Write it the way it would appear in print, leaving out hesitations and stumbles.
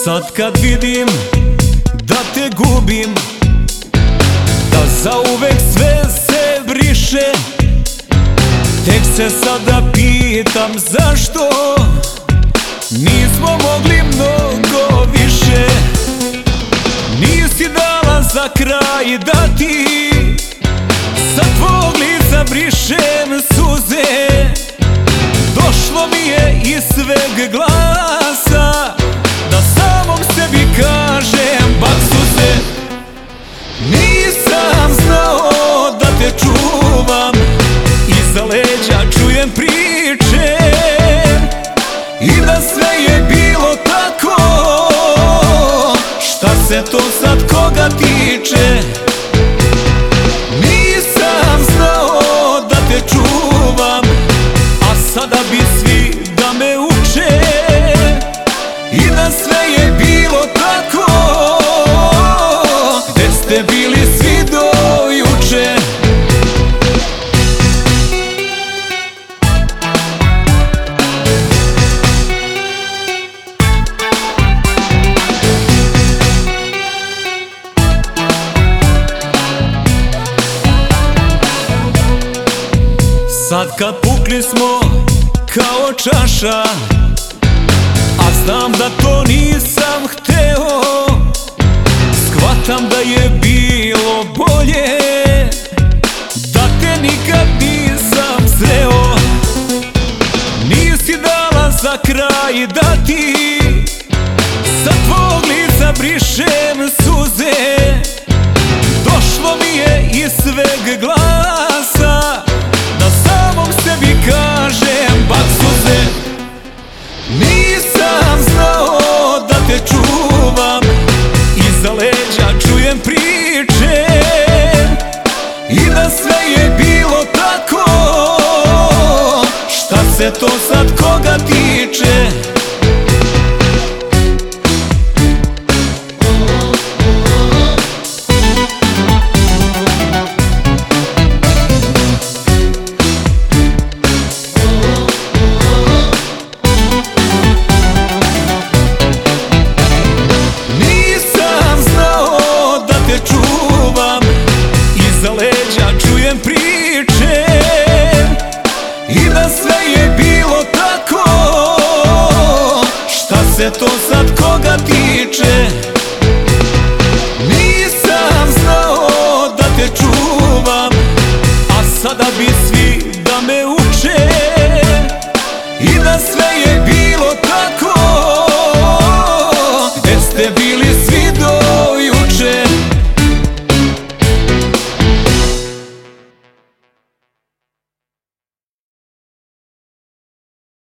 Sad kad vidim da te gubim, da zauvek sve se briše, tek se sada pitam zašto nismo mogli mnogo više. Nisi dala za kraj da ti sa tvog lica brišem suze. Došlo mi je iz sveg glasa da samom sebi kažem bak suze. Nisam znao da te čuvam, iza leđa čujem priče i da sve je bilo tako. Šta se to sad koga tiče? Nisam znao da te čuvam, a sada bi svi da me uče i da sve je bilo tako. Gde ste bili svi do juče? Sad kad pukli smo kao čaša, a znam da to nisam hteo, shvatam da je bilo bolje da te nikad nisam sreo. Nisi dala za kraj da ti sa tvog lica brišem suze. Došlo mi je iz sveg glasa da samom sebi kažem bak suze. Nisam znao da te čuvam, iza leđa čujem priče i da sve je bilo tako. Šta se to sad koga tiče? Iza leđa čujem priče i da sve je bilo tako. Šta se to sad koga tiče? Nisam znao da te čuvam, a sada bi svi da me uče i da sve je bilo tako. Gde ste bili